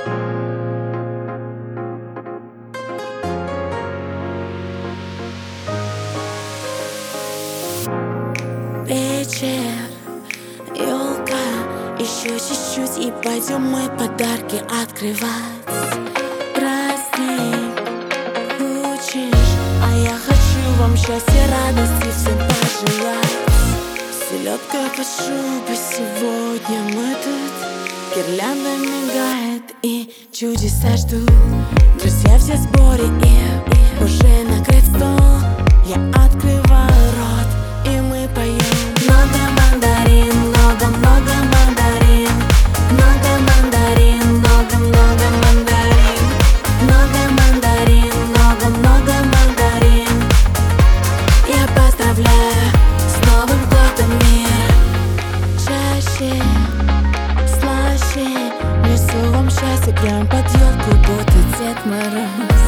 Вечер, елка, еще чуть-чуть и пойдем мы подарки открывать. Праздник, хочешь, а я хочу вам счастья, радости всем пожелать. Селедка под шубой, сегодня мы тут. Гирлянда мигает и чудеса ждут. Друзья все в сборе и уже накрыт стол. Я открываю рот и мы поем. Много мандарин, много-много мандарин. Много мандарин, много-много мандарин. Много мандарин, много-много мандарин. Я поздравляю с Новым годом, мир. Чаще, слаще, несу вам счастье прям под елку, будто Дед Мороз.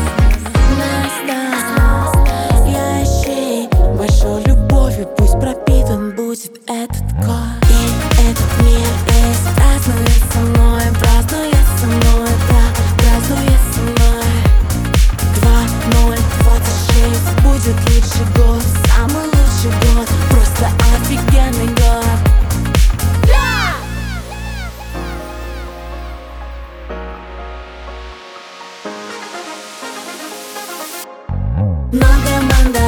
Настал ящик большой любовью, пусть пропитан будет этот год. И этот мир весь празднует со мной, празднует со мной, празднует со мной. 2026 будет лучший год, самый лучший год, просто офигенный год. Много мандарин.